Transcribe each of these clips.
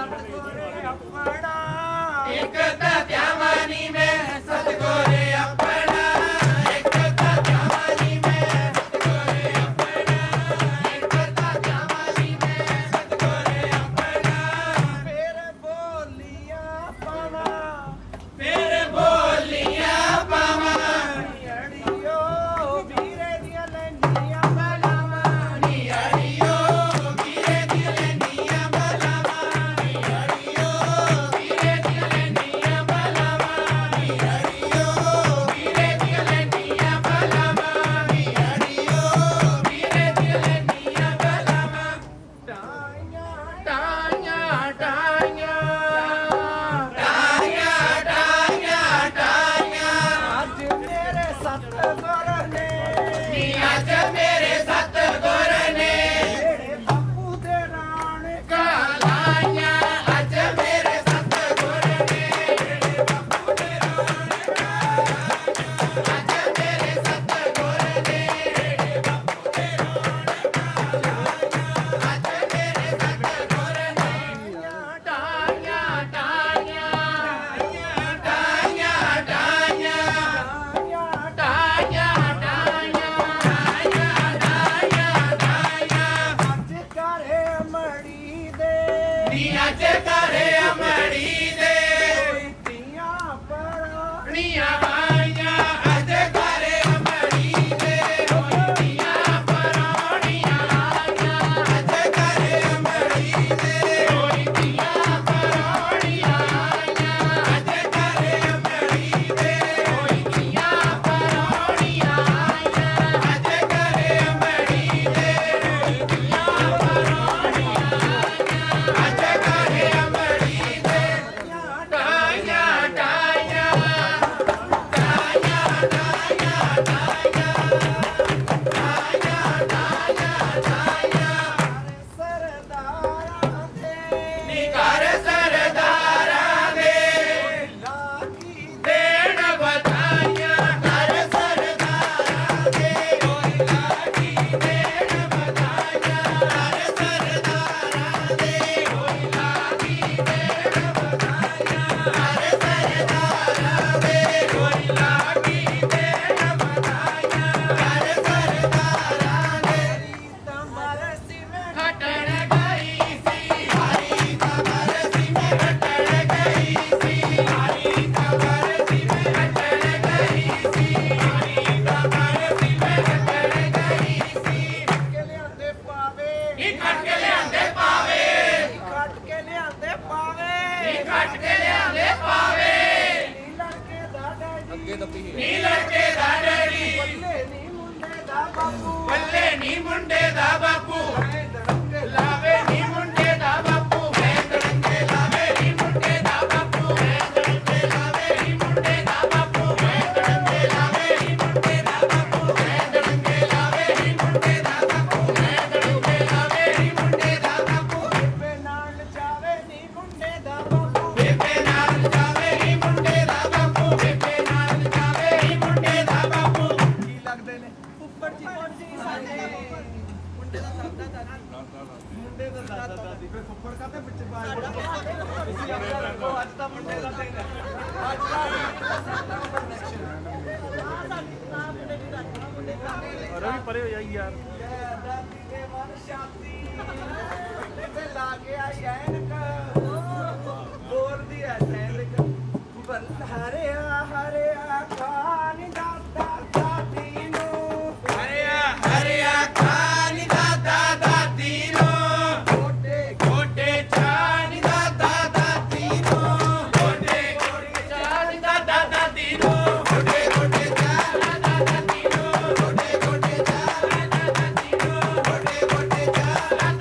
सतगुरे अपना एक त्यामानी में सतगुरे अपना एक त्यामानी में सतगुरे अपना एक त्यामानी में सतगुरे अपना फिर बोलिया पावा फिर बोलिया पावा अड़ियो वीरे दिया लनिया बलावा अड़ियो वीरे दिया लनिया बलावा अड़ियो वीरे दिया लनिया बलावा अड़ियो वीरे दिया लनिया बलावा अड़ियो वीरे दिया लनिया बलावा टाइया टाइया टाइया टाइया टाइया टाइया आज मेरे सतगुर ने आज मेरे सतगुर ने मेरे बापू दे राण कालाया आज मेरे सतगुर ने मेरे बापू दे राण कालाया आज मेरे सतगुर ने मेरे बापू दे राण कालाया आज मेरे सतगुर ने टाया टाया टाया टाया टाया आज करे मड़ी दे नीया च करे अमड़ी दे तिया पर नीया आया अज करे अमड़ी दे नीया परोणिया आया अज करे अमड़ी दे नीया परोणिया आया अज करे अमड़ी दे नीया परोणिया आया अज करे अमड़ी दे नीया परोणिया अज करे अमड़ी दे टाया टाया टाया टाया टाया टाया टाया सरदारा दे निकार सरदारा दे लागी देण बधाइयां कर सरदारा दे लागी देण बधाइयां कर सरदारा दे लागी देण बधाइयां कर सरदारा दे लागी देण बधाइयां कर सरदारा दे तमर सिवे घटण गई सी हरी खबर सी में घटण गई सी हरी खबर सी में घटण गई सी हरी खबर सी में घटण गई सी के लियांदे पावे इकट्ठ के लियांदे पावे ਕੱਟ ਕੇ ਲਿਆਂਦੇ ਪਾਵੇ इकट्ठ के लियांदे पावे ਨੀ ਲੜਕੇ ਦਾ ਡੈਡੀ नी लड़के दा डैडी ਬੱਲੇ ਨੀ ਮੁੰਡੇ ਦਾ ਬਾਪੂ बल्ले नी मुंडे दा बापू ਐ ਦੜੰਗੇ लावे नी मुंडे दा बापू मैं दड़ंगे लावे नी मुंडे दा बापू मैं दड़ंगे लावे नी मुंडे दा बापू मैं दड़ंगे लावे नी मुंडे दा बापू मैं दड़ंगे लावे नी मुंडे दा बापू मैं दड़ंगे लावे नी मुंडे दा बापू ਬੇਬੇ ਨਾਲ ਜਾਵੇ ਨੀ ਮੁੰਡੇ ਦਾ ਬਾਪੂ बेबे नाल जावे नी मुंडे दा बापू बेबे नाल जावे नी मुंडे दा बापू ਕੀ ਲੱਗਦੇ ਨੇ ਉੱਪਰ ਜੀ ਸਾਡੇ ਮੁੰਡੇ ਦਾ ਦਾਦਾ ਦਾਦੀ ਮੁੰਡੇ ਦਾ ਦਾਦਾ ਦਾਦੀ ਫਿਰ ਫੁੱਫੜ ਕਾਤੇ ਵਿੱਚ ਬਾਹਰ ਉਹ ਅੱਜ ਤਾਂ ਮੁੰਡੇ ਦਾ ਦਿਨ ਹੈ ਅੱਜ ਦਾ ਅਰੇ ਵੀ ਪਰੇ ਹੋ ਜਾਈ ਯਾਰ ਦਾਦੀ ਦੇ ਮਨ ਸ਼ਾਂਤੀ ਤੇ ਲਾ ਕੇ ਆਈ ਐਨਕ ਬੋਲਦੀ ਐ ਸੈਨਕ ਬਲ ਹਰਿਆ ਹਰਿਆ ਖਾਨ ਦਾਦਾ ਦਾਦੀ ਨੂੰ हरिया हरिया खानी दादा दादी नो ਗੋਡੇ गोटे चानी दादा दादी नो गोटे गोटे चानी दादा दादी नो गोटे गोटे चानी दादा दादी नो गोटे गोटे चानी दादा दादी नो गोटे गोटे चानी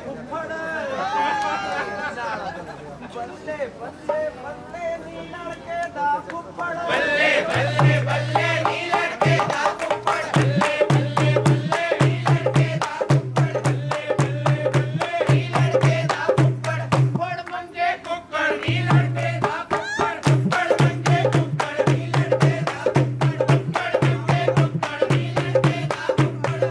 ਫੁੱਫੜ ਬੱਲੇ ਬੱਲੇ ਬੱਲੇ ਨੀ ਲੜਕੇ ਦਾ ਫੁੱਫੜ ਬੱਲੇ ਬੱਲੇ ਬੱਲੇ ਨੀ ਲੜਕੇ ਦਾ ਫੁੱਫੜ ਬੱਲੇ ਬੱਲੇ ਬੱਲੇ ਨੀ ਲੜਕੇ ਦਾ ਫੁੱਫੜ ਬੱਲੇ ਬੱਲੇ ਬੱਲੇ ਨੀ ਲੜਕੇ ਦਾ ਫੁੱਫੜ ਫੁੱਫੜ ਮੰਗੇ ਕੁੱਕੜ ਨੀ ਲੜਕੇ ਦਾ ਫੁੱਫੜ ਫੁੱਫੜ ਮੰਗੇ ਕੁੱਕੜ ਨੀ ਲੜਕੇ ਦਾ ਫੁੱਫੜ ਫੁੱਫੜ ਮੰਗੇ ਕੁੱਕੜ ਨੀ ਲੜਕੇ ਦਾ ਫੁੱਫੜ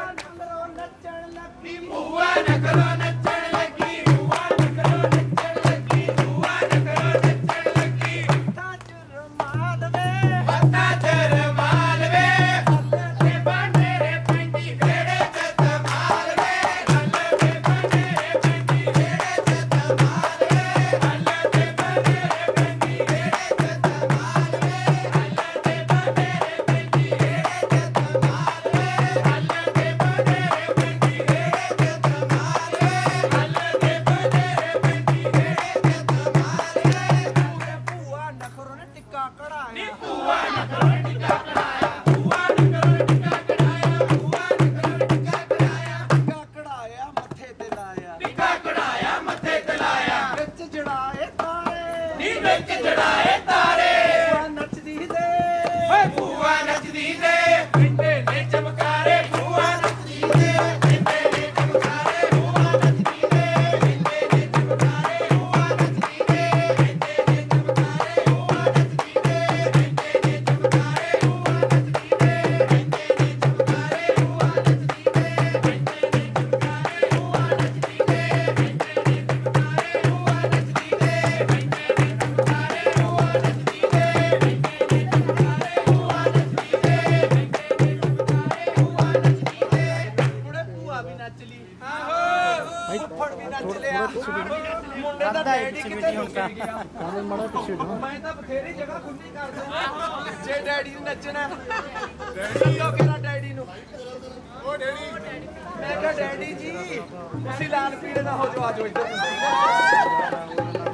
ਭੂਆ ਨਖਰੋ ਨੱਚਣ ਲੱਗੀ ਭੂਆ ਨਖਰੋ ਨੱਚਣ ਲੱਗੀ ਭੂਆ ਨਖਰੋ ਨੱਚਣ ਲੱਗੀ ਹੱਥਾਂ 'ਚ ਰੁਮਾਲ ਵੇ ਹੱਥਾਂ 'ਚ ਰੁਮਾਲ ਵੇ ਤੇ ਬਾਂਡੇਰੇ ਪੈਂਦੀ ਕਿਹੜੇ 'ਚ ਧਮਾਲ ਵੇ ਹੱਲ ਤੇ ਬਾਂਡੇਰੇ ਪੈਂਦੀ ਕਿਹੜੇ 'ਚ ਧਮਾਲ ਵੇ ਹੱਲ ਤੇ ਬਾਂਡੇਰੇ ਪੈਂਦੀ ਕਿਹੜੇ 'ਚ ਧਮਾਲ ਵੇ ਹੱਲ ਤੇ ਬਾਂਡੇਰੇ ਪੈਂਦੀ ਕਿਹੜੇ 'ਚ ਧਮਾਲ ਵੇ ਹੱਲ ਤੇ ਬਾਂਡੇਰੇ ਪੈਂਦੀ ਕਿਹੜੇ 'ਚ ਧਮਾਲ ਵੇ ਹੱਲ ਤੇ ਬਾਂਡੇਰੇ ਪੈਂਦੀ ਕਿਹੜੇ 'ਚ ਧਮਾਲ ਵੇ ਭੂਆ ਨਖਰੋ ਨੇ ਟਿੱਕਾ ਕਢਾਇਆ ਭੂਆ ਨਖਰੋ ਟਿੱਕਾ ਕਢਾਇਆ ਭੂਆ ਨਖਰੋ ਟਿੱਕਾ ਕਢਾਇਆ ਭੂਆ ਨਖਰੋ ਟਿੱਕਾ ਕਢਾਇਆ ਟਿੱਕਾ ਕਢਾਇਆ ਮੱਥੇ ਤੇ ਲਾਇਆ ਟਿੱਕਾ ਕਢਾਇਆ ਮੱਥੇ ਤੇ ਲਾਇਆ ਵਿੱਚ ਜੜਾਏ ਤਾਰੇ ਨੀ ਵਿੱਚ ਜੜਾਏ ਤਾਰੇ ਭੂਆ ਨੱਚਦੀ ਦੇ ਓਏ ਭੂਆ ਨੱਚਦੀ ਦੇ ਪਿੰਡੇ ਨੇ ਚਮਕਾਰੇ ਭੂਆ ਨੱਚਦੀ ਦੇ ਪਿੰਡੇ ਨੇ ਚਮਕਾਰੇ ਭੂਆ ਨੱਚਦੀ ਦੇ ਪਿੰਡੇ ਨੇ ਚਮਕਾਰੇ ਭੂਆ ਨੱਚਦੀ ਦੇ ਪਿੰਡੇ ਨੇ ਚਮਕਾਰੇ ਭੂਆ ਨੱਚਦੀ ਦੇ ਪਿੰਡੇ ਨੇ ਚਮਕਾਰੇ ਭੂਆ ਨੱਚਦੀ ਦੇ ਪਿੰਡੇ ਨੇ ਚਮਕਾਰੇ ਭੂਆ ਨੱਚਦੀ ਦੇ ਪਿੰਡੇ ਨੇ ਚਮਕਾਰੇ ਭੂਆ ਨੱਚਦੀ ਦੇ ਪਿੰਡੇ ਨੇ ਚਮਕਾਰੇ ਭੂਆ ਨੱਚਦੀ ਦੇ ਪਿੰਡੇ ਨੇ ਚਮਕਾਰੇ ਭੂਆ ਨੱਚਦੀ ਦੇ ਪਿੰਡੇ ਨੇ ਚਮਕਾਰੇ ਭੂਆ ਨੱਚਦੀ ਦੇ ਪਿੰਡੇ ਨੇ ਚਮਕਾਰੇ ਭੂਆ ਨੱਚਦੀ ਦੇ ਕੁੜੇ ਭੂਆ ਵੀ ਨੱਚ ਲਈ ਆਹੋ ਫੁੱਫੜ ਵੀ ਨੱਚ ਲਿਆ ਮੁੰਡੇ ਦਾ ਡੈਡੀ ਕਿਤੇ ਲੁੱਕ ਗਿਆ ਮੈਂ ਤਾਂ ਬਥੇਰੀ ਜਗ੍ਹਾ ਖੁੱਲੀ ਕਰ ਦੂੰ ਜੇ ਡੈਡੀ ਨੇ ਨੱਚਣਾ ਡੈਡੀ ਉਹ ਕਿਹੜਾ ਡੈਡੀ ਨੂੰ ਉਹ ਡੈਡੀ ਮੈਂ ਕਿਹਾ ਡੈਡੀ ਜੀ ਤੁਸੀਂ ਲਾਲ ਪੀਲੇ ਦਾ ਹੋ ਜਾਓ ਆਜੋ ਇੱਧਰ